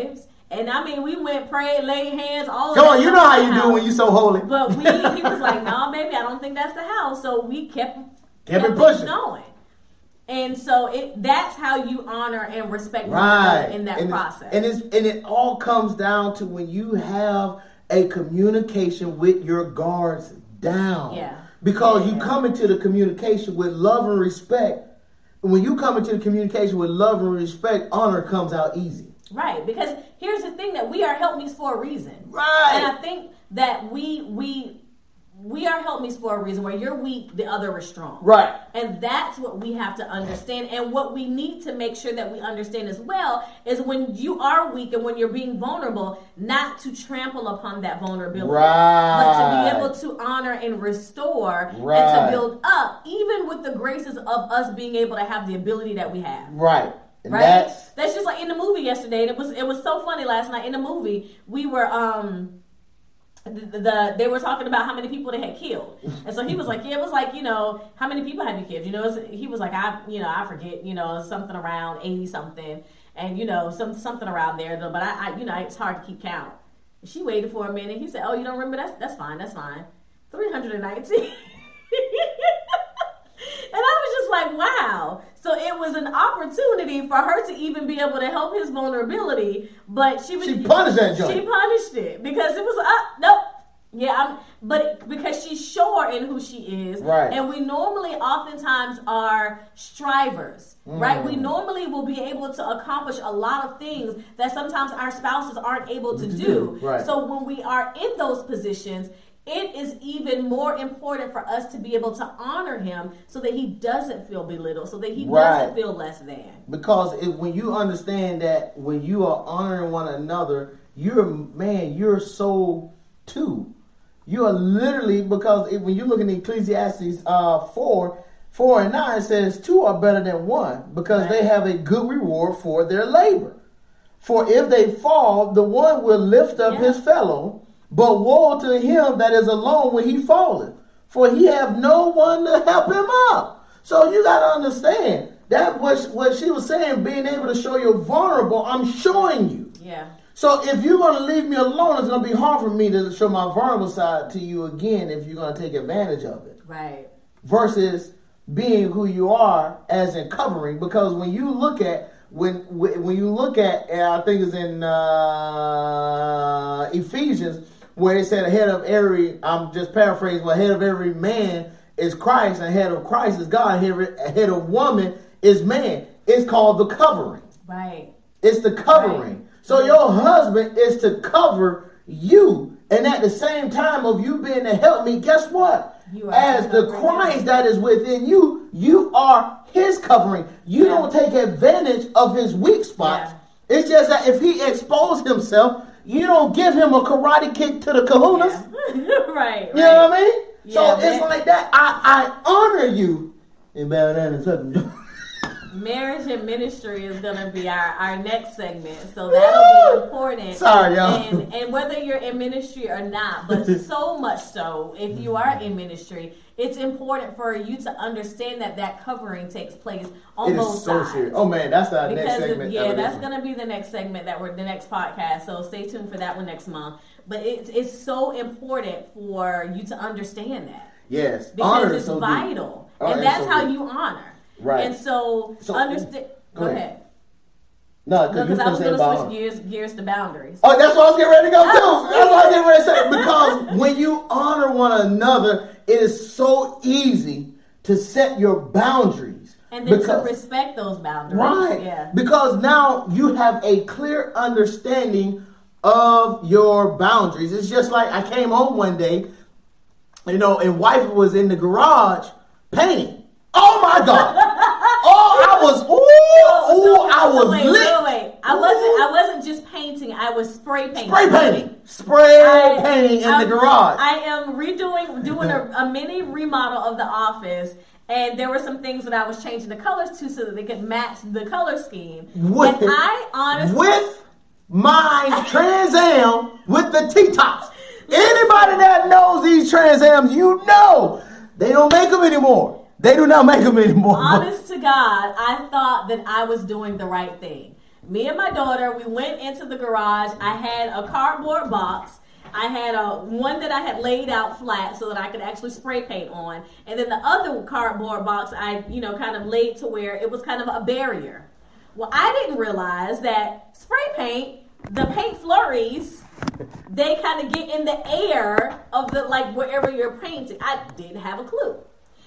And I mean, we went, prayed, laid hands, all of Come that. on, you know how you do when you so holy. But we, he was like, no, baby, I don't think that's the house. So we kept, kept, kept it pushing pushing. going. And so it that's how you honor and respect one right. another in that and process. And, it's, and it all comes down to when you have a communication with your guards down. Yeah. Because yeah. you come into the communication with love and respect. When you come into the communication with love and respect, honor comes out easy. Right. Because here's the thing, that we are helpmeets for a reason. Right. And I think that we we we are helpmeets for a reason. Where you're weak, the other is strong. Right. And that's what we have to understand. And what we need to make sure that we understand as well is when you are weak and when you're being vulnerable, not to trample upon that vulnerability. Right. But to be able to honor and restore right. and to build up, even with the graces of us being able to have the ability that we have. Right. And right? That's, that's just like in the movie yesterday. It was it was so funny last night. In the movie, we were um The, the they were talking about how many people they had killed, and so he was like, "Yeah, it was like, you know, how many people have you killed?" You know, it's, he was like, "I, you know, I forget, you know, something around eighty something, and you know, some something around there, though. But I, I, you know, it's hard to keep count." She waited for a minute. He said, "Oh, you don't remember? That's that's fine. That's fine. three hundred nineteen." And I was just like, wow. So it was an opportunity for her to even be able to help his vulnerability, but she was she punished that joint. She punished it because it was uh nope. Yeah, I'm, but because she's sure in who she is, right? And we normally, oftentimes, are strivers, mm. right? We normally will be able to accomplish a lot of things that sometimes our spouses aren't able to, to do. do. Right. So when we are in those positions, it is even more important for us to be able to honor him so that he doesn't feel belittled, so that he right. doesn't feel less than. Because if, when you understand that when you are honoring one another, you're, man, you're so two. You are literally, because if, when you look in Ecclesiastes uh, four, four and nine, it says two are better than one because right. they have a good reward for their labor. For if they fall, the one will lift up yeah. his fellow. But woe to him that is alone when he falleth, for he have no one to help him up. So you got to understand that what, what she was saying, being able to show you're vulnerable, I'm showing you. Yeah. So if you're going to leave me alone, it's going to be hard for me to show my vulnerable side to you again if you're going to take advantage of it. Right. Versus being who you are as in covering, because when you look at When when you look at, I think it's in uh, Ephesians, where it said ahead of every, I'm just paraphrasing, but ahead of every man is Christ, and ahead of Christ is God, ahead of woman is man. It's called the covering. Right. It's the covering. Right. So your husband is to cover you, and at the same time of you being to help me, guess what? As the Christ that is within you, you are his covering. You yeah. don't take advantage of his weak spots. Yeah. It's just that if he exposed himself, you don't give him a karate kick to the kahunas. Yeah. right. You know what I mean? Yeah, so man. It's like that. I, I honor you. And bow down and something. Marriage and ministry is going to be our, our next segment. So that'll be important. Sorry, y'all. And, and whether you're in ministry or not, but so much so, if you are in ministry, it's important for you to understand that that covering takes place on it both is so sides. Serious. Oh, man, that's our because next segment. Of, yeah, that's going to be the next segment that we're the next podcast. So stay tuned for that one next month. But it's, it's so important for you to understand that. Yes. Because honor it's so vital. Oh, and that's so how good. you honor. Right. And so, so understand. Go, go ahead. ahead. No, because no, I was going to switch honor. gears, gears to boundaries. Oh, that's what I was getting ready to go too. That's what I was getting ready to say. Because when you honor one another, it is so easy to set your boundaries. And then because, to respect those boundaries. Right. Yeah. Because now you have a clear understanding of your boundaries. It's just like I came home one day, you know, and wife was in the garage painting. Oh my God! Oh, I was ooh, ooh, so, I was so wait, lit. Wait, wait, I ooh. wasn't. I wasn't just painting. I was spray painting. Spray painting. Spray I, painting in I, the garage. I am redoing, doing a, a mini remodel of the office, and there were some things that I was changing the colors to so that they could match the color scheme. With, and I honestly with my Trans Am with the T-tops. Anybody that knows these Trans Ams, you know they don't make them anymore. They do not make them anymore. Honest to God, I thought that I was doing the right thing. Me and my daughter, we went into the garage. I had a cardboard box. I had a one that I had laid out flat so that I could actually spray paint on. And then the other cardboard box I, you know, kind of laid to where it was kind of a barrier. Well, I didn't realize that spray paint, the paint flurries, they kind of get in the air of the, like, wherever you're painting. I didn't have a clue.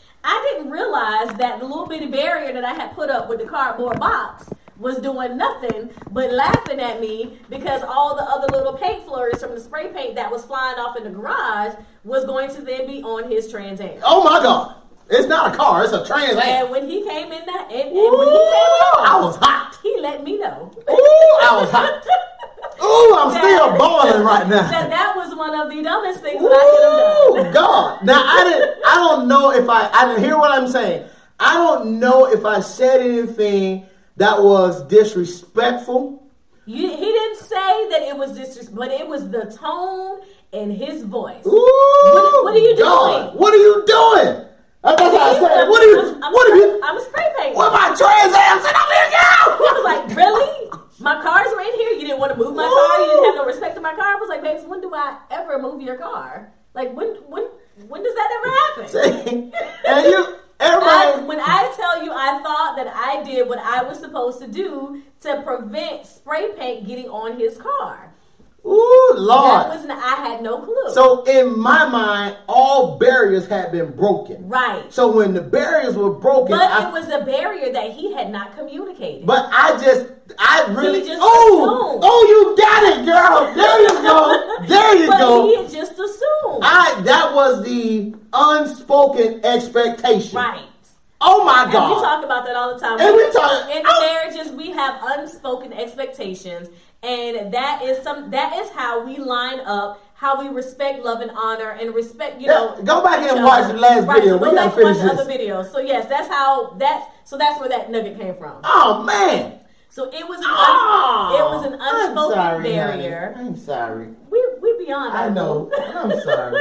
I didn't realize that the little bitty barrier that I had put up with the cardboard box was doing nothing but laughing at me because all the other little paint flurries from the spray paint that was flying off in the garage was going to then be on his Trans Am. Oh my God. It's not a car, it's a Trans Am. And when he came in that, and, and when he came on, I was hot. He let me know. Ooh, I was hot. Ooh, I'm that, still boiling right now. That, that was one of the dumbest things Ooh, that I could have done. God. Now, I didn't, I don't know if I, I didn't hear what I'm saying. I don't know if I said anything that was disrespectful. You, he didn't say that it was disrespectful, but it was the tone in his voice. Ooh, what, what are you God. doing? What are you doing? That's what I said. What are you? I'm, what are you? I'm a spray painter. What my Trans Am? Sit up here, go! He was like, really? My car's right here. You didn't want to move my Ooh. car. You didn't have no respect for my car. I was like, babes, when do I ever move your car? Like, when, when, when does that ever happen? See? And you. I, when I tell you I thought that I did what I was supposed to do to prevent spray paint getting on his car. Ooh, Lord. That was, I had no clue. So in my mind, all barriers had been broken. Right. So when the barriers were broken. But I, it was a barrier that he had not communicated. But I just, I really, he just oh, assumed. oh, you got it, girl. There you go. There you but go. He had just assumed. I, that was the unspoken expectation. Right. Oh my God. And we talk about that all the time. And we, we talk in oh. marriages, we have unspoken expectations, and that is some. That is how we line up, how we respect, love, and honor, and respect. You know, yeah, go back and watch the last right, video. So we go gotta back and finish watch this. other videos. So yes, that's how. That's so. That's where that nugget came from. Oh man. So it was an oh, un, it was an unspoken I'm sorry, barrier. Honey. I'm sorry. We we beyond. I know. I'm sorry.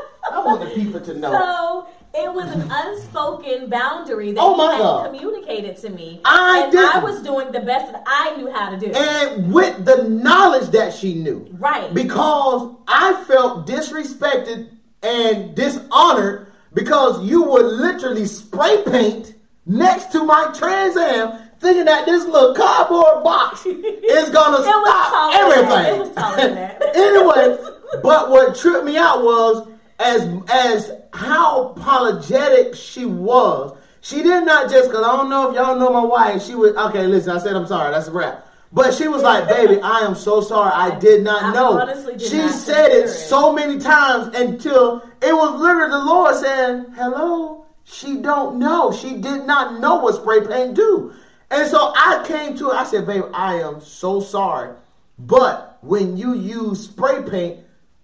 I want the people to know. So it was an unspoken boundary that oh he my had God. communicated to me. I and didn't. I was doing the best that I knew how to do. And with the knowledge that she knew. Right. Because I felt disrespected and dishonored because you would literally spray paint next to my Trans Am thinking that this little cardboard box is going to stop everything. It was taller than that. Anyway, but what tripped me out was as as how apologetic she was. She did not just, because I don't know if y'all know my wife, she was, okay, listen, I said I'm sorry, that's a wrap. But she was like, baby, I am so sorry, I did not I know. honestly did she not said it, it so many times until it was literally the Lord saying, hello, she don't know. She did not know what spray paint do. And so I came to her, I said, babe, I am so sorry. But when you use spray paint,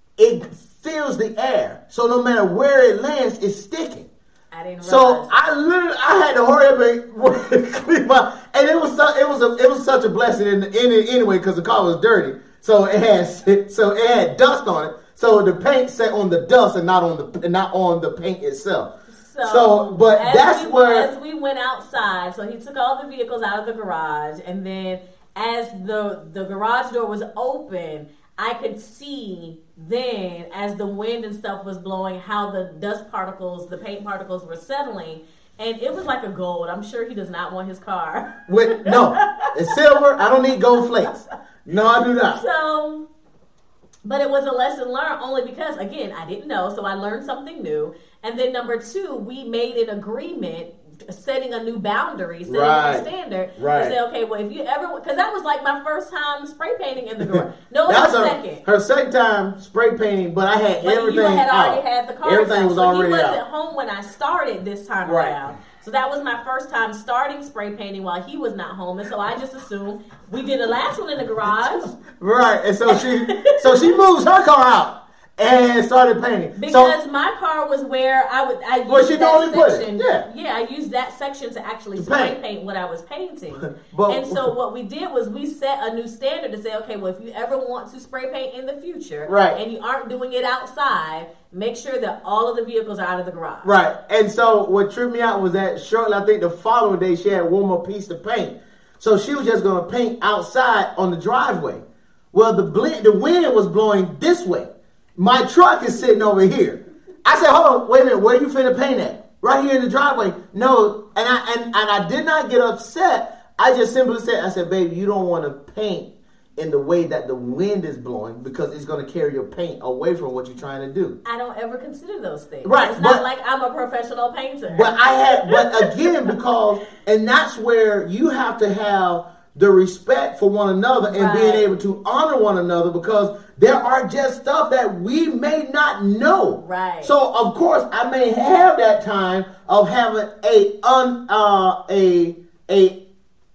it fills the air. So no matter where it lands, it's sticking. I didn't realize. So I literally, I had to hurry up and clean my, and it was so, it was a, it was such a blessing in, in it anyway because the car was dirty. So it had so it had dust on it. So the paint sat on the dust and not on the not on the paint itself. So, so but that's we, where as we went outside, so he took all the vehicles out of the garage, and then as the the garage door was open, I could see then, as the wind and stuff was blowing, how the dust particles, the paint particles were settling. And it was like a gold. I'm sure he does not want his car. With, no, it's silver. I don't need gold flakes. No, I do not. So, but it was a lesson learned only because, again, I didn't know. So I learned something new. And then number two, we made an agreement setting a new boundary, setting right. a standard. Right. To say, okay, well, if you ever, because that was like my first time spray painting in the garage. No, it That's was her, second. her second time spray painting, but I had but everything you had already out. had the cars Everything out. was so already he wasn't out. home when I started this time Right. around. So that was my first time starting spray painting while he was not home, and so I just assumed we did the last one in the garage. Right, and so she, so she moves her car out and started painting. Because so, my car was where I would I used well, she that only put it, section. yeah. yeah, I used that section to actually To spray paint. paint what I was painting. But- and so what we did was we set a new standard to say, okay, well, if you ever want to spray paint in the future, Right. and you aren't doing it outside, make sure that all of the vehicles are out of the garage. Right, and so what tripped me out was that shortly, I think the following day, she had one more piece to paint. So she was just going to paint outside on the driveway. Well, the bl- the wind was blowing this way. My truck is sitting over here. I said, hold on, wait a minute, where you finna paint at? Right here in the driveway. No, and I and, and I did not get upset. I just simply said, I said, baby, you don't want to paint in the way that the wind is blowing because it's going to carry your paint away from what you're trying to do. I don't ever consider those things. Right. It's but, not like I'm a professional painter. But I had, but again, because, and that's where you have to have the respect for one another and right. being able to honor one another, because there are just stuff that we may not know. Right. So of course I may have that time of having a un uh, a a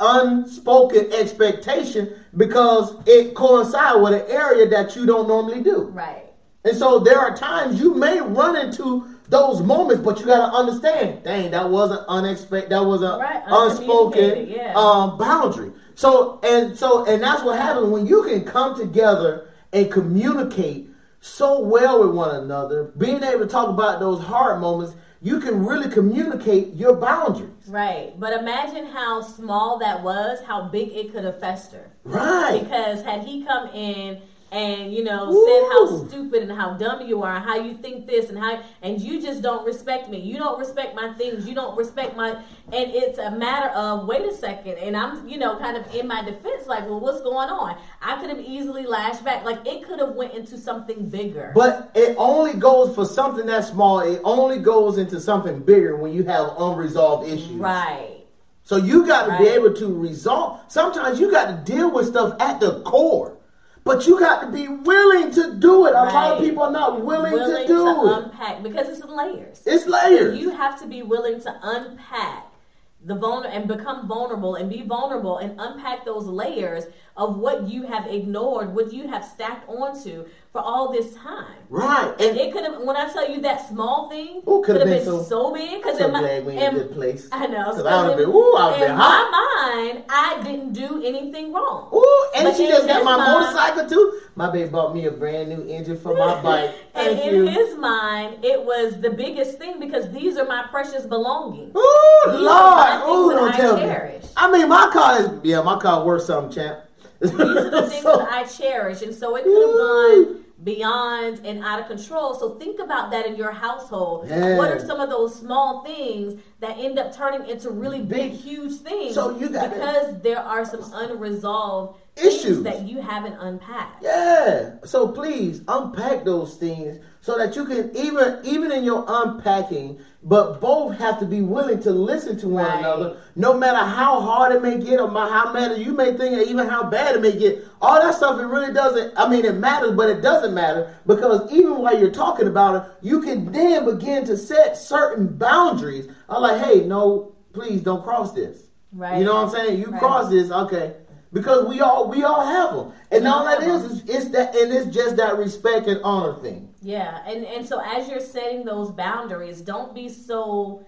unspoken expectation because it coincides with an area that you don't normally do. Right. And so there are times you may run into those moments, but you got to understand, dang, that wasn't unexpected. That was a right. unspoken yeah. um, boundary. So and so and that's what happens when you can come together and communicate so well with one another. Being able to talk about those hard moments, you can really communicate your boundaries. Right. But imagine how small that was, how big it could have festered. Right. Because had he come in and, you know, Ooh. said how stupid and how dumb you are and how you think this and how, and you just don't respect me. You don't respect my things. You don't respect my, and it's a matter of, wait a second. And I'm, you know, kind of in my defense, like, well, what's going on? I could have easily lashed back. Like, it could have went into something bigger. But it only goes for something that small. It only goes into something bigger when you have unresolved issues. Right. So you got to right. be able to resolve. Sometimes you got to deal with stuff at the core. But you got to be willing to do it. A right. lot of people are not willing, willing to do to it. Unpack, because it's layers. It's layers. You have to be willing to unpack the vulner and become vulnerable and be vulnerable and unpack those layers of what you have ignored, what you have stacked onto for all this time. Right. And it could have, when I tell you that small thing ooh, could have been, been so, so big. I'm so in my, glad we in a good place. I know. Because I would have been, ooh, I would have been hot. In my mind, I didn't do anything wrong. Ooh, and but she just got my mind, motorcycle too. My baby bought me a brand new engine for my bike. Thank and you. in his mind, it was the biggest thing because these are my precious belongings. Ooh, these Lord. Ooh, don't I tell cherish. me. I mean, my car is, yeah, my car worth something, champ. These are the things so, that I cherish. And so it could have gone beyond and out of control. So think about that in your household. Yeah. What are some of those small things that end up turning into really big, big huge things? So you got because there are some unresolved issues that you haven't unpacked. Yeah. So please unpack those things so that you can even even in your unpacking, but both have to be willing to listen to one right. another, no matter how hard it may get or how mad you may think, or even how bad it may get. All that stuff, it really doesn't. I mean, it matters, but it doesn't matter because even while you're talking about it, you can then begin to set certain boundaries. I'm like, hey, no, please don't cross this. Right. You know what I'm saying? You right. cross this, okay. Because we all we all have them, and all that is is it's that, and it's just that respect and honor thing. Yeah, and and so as you're setting those boundaries, don't be so,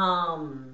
um,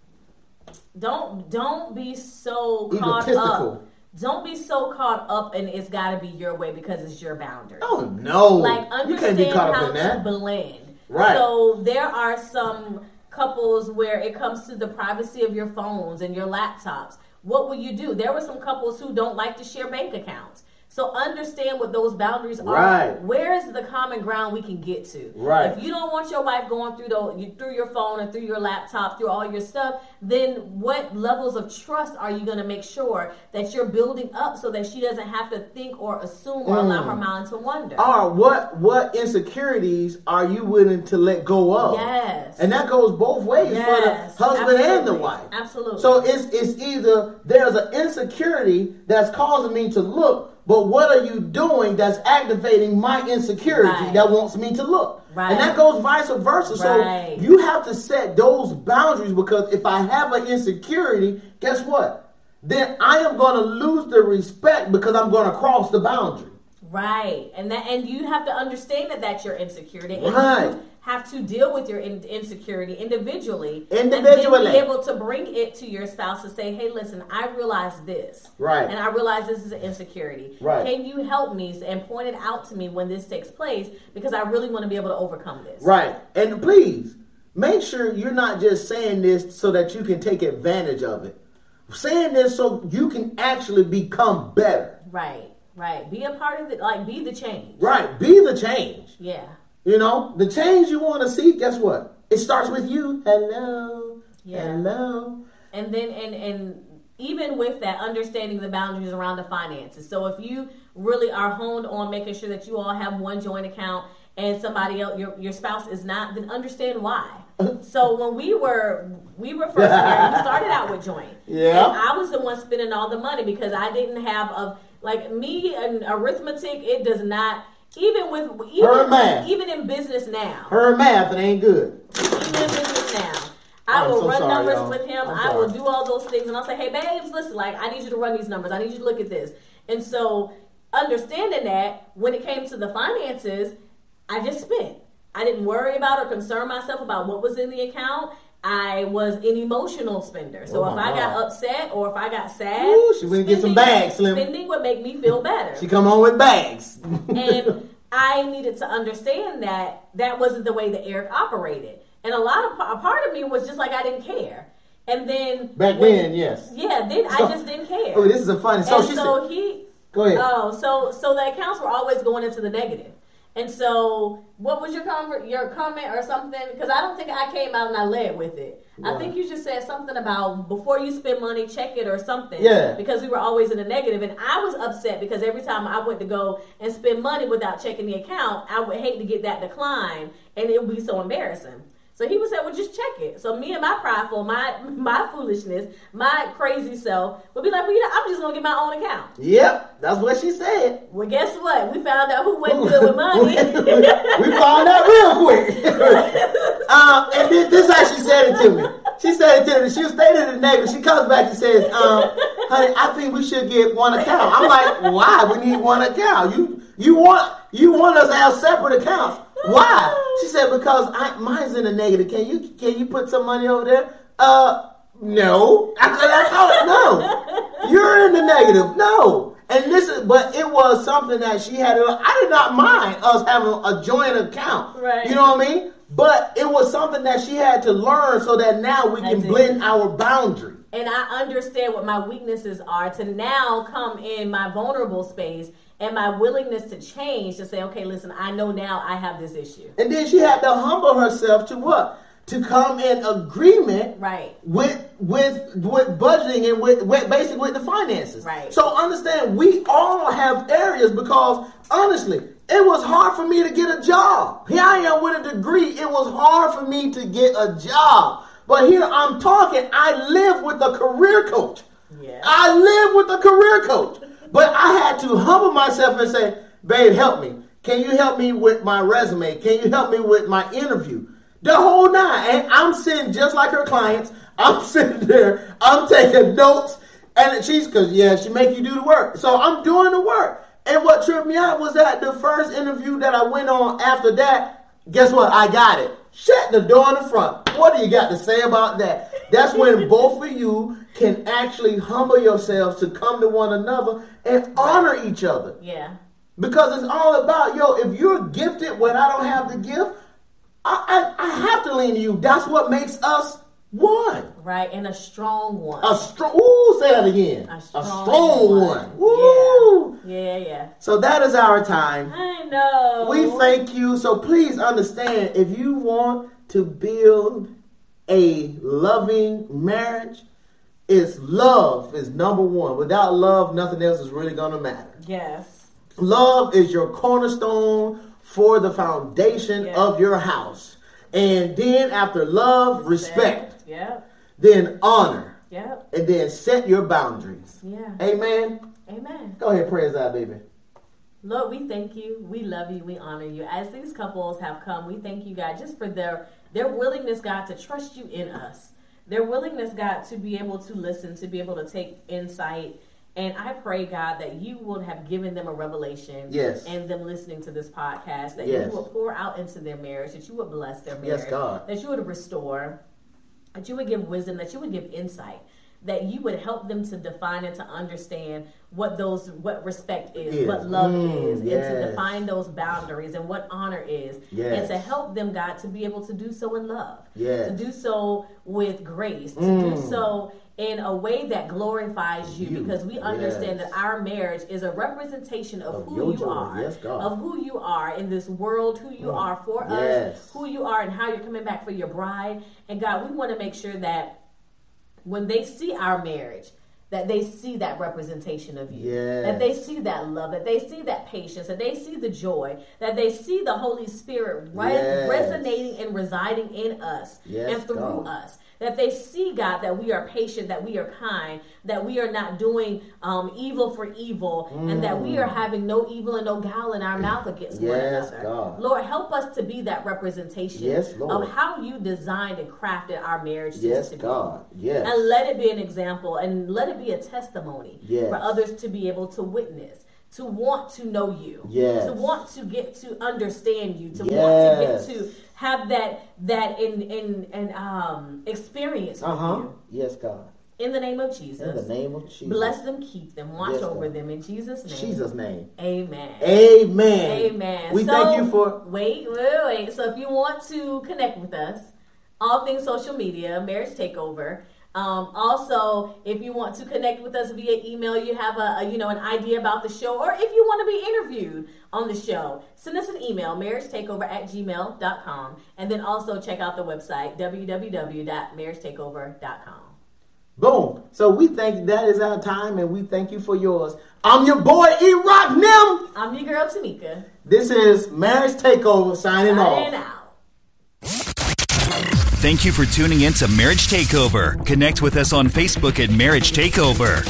don't don't be so caught up. Don't be so caught up, and it's got to be your way because it's your boundary. Oh no! Like understand you can't be caught how up in that. to blend. Right. So there are some couples where it comes to the privacy of your phones and your laptops. What will you do? There were some couples who don't like to share bank accounts. So understand what those boundaries are. Right. Where is the common ground we can get to? Right. If you don't want your wife going through the, through your phone and through your laptop, through all your stuff, then what levels of trust are you going to make sure that you're building up so that she doesn't have to think or assume or mm. allow her mind to wander? Or what what insecurities are you willing to let go of? Yes. And that goes both ways yes. for the husband Absolutely. and the wife. Absolutely. So it's it's either there's an insecurity that's causing me to look, but what are you doing that's activating my insecurity right. that wants me to look? Right. And that goes vice versa. Right. So you have to set those boundaries because if I have an insecurity, guess what? Then I am going to lose the respect because I'm going to cross the boundary. Right. And that, and you have to understand that that's your insecurity. And right. you have to deal with your in- insecurity individually. Individually. And then be able to bring it to your spouse to say, hey, listen, I realize this. Right. And I realize this is an insecurity. Right. Can you help me and point it out to me when this takes place? Because I really want to be able to overcome this. Right. And please, make sure you're not just saying this so that you can take advantage of it. saying this so you can actually become better. Right, right. Be a part of it. Like, be the change. Right. Be the change. Yeah. You know, the change you want to see, guess what? It starts with you. Hello. Yeah. Hello. And then, and, and even with that, understanding the boundaries around the finances. So if you really are honed on making sure that you all have one joint account and somebody else, your, your spouse is not, then understand why. So when we were we were first married, we started out with joint. Yeah. And I was the one spending all the money because I didn't have a like me and arithmetic. It does not even with even Her math. even in business now. Her math, it ain't good. Even in business now. I I'm will so run sorry, numbers y'all. with him. I'm I will sorry. do all those things, and I'll say, "Hey, babes, listen. Like, I need you to run these numbers. I need you to look at this." And so, understanding that when it came to the finances, I just spent. I didn't worry about or concern myself about what was in the account. I was an emotional spender. So Oh if my I got God. upset or if I got sad, Ooh, she went and get some spending- bags, Slim. Spending would make me feel better. She come on with bags. And I needed to understand that that wasn't the way that Eric operated. And a lot of a part of me was just like I didn't care. And then Back when- then, yes. yeah, then So- I just didn't care. Oh, this is a funny. So and she so said, he go ahead. Oh, so so the accounts were always going into the negative. And so, what was your com- your comment or something? Because I don't think I came out and I led with it. I What? think you just said something about before you spend money, check it or something. Yeah. Because we were always in the negative, and I was upset because every time I went to go and spend money without checking the account, I would hate to get that decline, and it would be so embarrassing. So he would say, well, just check it. So me and my prideful, my my foolishness, my crazy self would be like, well, you know, I'm just going to get my own account. Yep, that's what she said. Well, guess what? We found out who wasn't good with money. We found out real quick. um, and this, this is how she said it to me. She said it to me. She was staying in the negative. She comes back and says, um, honey, I think we should get one account. I'm like, why? We need one account. You you want you want us to have separate accounts. Why? She said, because I, mine's in the negative. Can you can you put some money over there? Uh, no. I said, I told her, no. You're in the negative. No. And this is, but it was something that she had. I did not mind us having a joint account. Right. You know what I mean? But it was something that she had to learn so that now we I can did. blend our boundary. And I understand what my weaknesses are to now come in my vulnerable space and my willingness to change to say, okay, listen, I know now I have this issue. And then she had to humble herself to what? To come in agreement Right. with with with budgeting and with, with basically with the finances. Right. So understand, we all have areas because honestly, it was hard for me to get a job. Here I am with a degree. It was hard for me to get a job. But here I'm talking, I live with a career coach. Yeah. I live with a career coach. But I had to humble myself and say, babe, help me. Can you help me with my resume? Can you help me with my interview? The whole nine. And I'm sitting just like her clients. I'm sitting there. I'm taking notes. And she's, because, yeah, she make you do the work. So I'm doing the work. And what tripped me out was that the first interview that I went on after that, guess what? I got it. Shut the door in the front. What do you got to say about that? That's when both of you can actually humble yourselves to come to one another and honor each other. Yeah. Because it's all about, yo, if you're gifted when I don't have the gift, I, I, I have to lean to you. That's what makes us one. Right. And a strong one. A strong, ooh, say that again. A A strong strong, one. one. Woo. Yeah. Yeah, yeah. So that is our time. I know. We thank you. So please understand, if you want to build a loving marriage, it's love is number one. Without love, nothing else is really going to matter. Yes. Love is your cornerstone for the foundation Yeah. of your house. And then after love, respect. Yep. Then honor. Yep. And then set your boundaries. Yeah. Amen. Amen. Go ahead, pray us out, baby. Lord, we thank you. We love you. We honor you. As these couples have come, we thank you, God, just for their their willingness, God, to trust you in us. Their willingness, God, to be able to listen, to be able to take insight. And I pray, God, that you would have given them a revelation. Yes. And them listening to this podcast, that Yes. you would pour out into their marriage, that you would bless their marriage. Yes, God. That you would restore, that you would give wisdom, that you would give insight, that you would help them to define and to understand what those what respect is, Yes. what love Mm, is, and yes. to define those boundaries and what honor is, Yes. and to help them, God, to be able to do so in love, Yes. to do so with grace, to Mm. do so in a way that glorifies you, You, because we understand yes. that our marriage is a representation of, Of who your you joy. are, Yes, God. of who you are in this world, who you Mm. are for Yes. us, who you are, and how you're coming back for your bride. And God, we want to make sure that when they see our marriage, that they see that representation of you, Yes. that they see that love, that they see that patience, that they see the joy, that they see the Holy Spirit re- Yes. resonating and residing in us Yes, and through God. us. That they see, God, that we are patient, that we are kind, that we are not doing um, evil for evil, Mm. and that we are having no evil and no guile in our mouth against one Yes, another. God. Lord, help us to be that representation Yes, Lord. of how you designed and crafted our marriage Yes, to be. God. Yes. And let it be an example, and let it be a testimony Yes. for others to be able to witness, to want to know you, Yes. to want to get to understand you, to Yes. want to get to have that that in in in um experience with Uh-huh. you. Yes, God. In the name of Jesus. In the name of Jesus. Bless them, keep them, watch Yes, over God. them in Jesus' name. Jesus' name. Amen. Amen. Amen. We So, thank you for wait, wait, wait. So if you want to connect with us, all things social media, Marriage Takeover. Um, also, if you want to connect with us via email, you have a, a you know an idea about the show, or if you want to be interviewed on the show, send us an email, marriagetakeover at gmail dot com, and then also check out the website, w w w dot marriage takeover dot com. boom. So we think that is our time, and we thank you for yours. I'm your boy E Rock Nim. I'm your girl Tamika. This is Marriage Takeover signing off. Signing out. Thank you for tuning in to Marriage Takeover. Connect with us on Facebook at Marriage Takeover.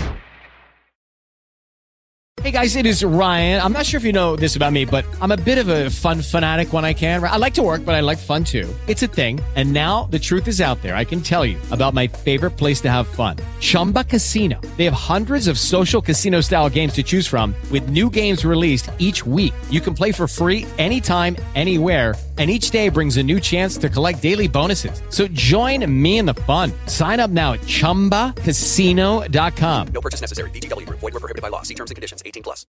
Hey guys, it is Ryan. I'm not sure if you know this about me, but I'm a bit of a fun fanatic when I can. I like to work, but I like fun too. It's a thing. And now the truth is out there. I can tell you about my favorite place to have fun. Chumba Casino. They have hundreds of social casino style games to choose from with new games released each week. You can play for free anytime, anywhere. And each day brings a new chance to collect daily bonuses. So join me in the fun. Sign up now at chumba casino dot com. No purchase necessary. V G W Group. Void where prohibited by law. See terms and conditions. eighteen plus.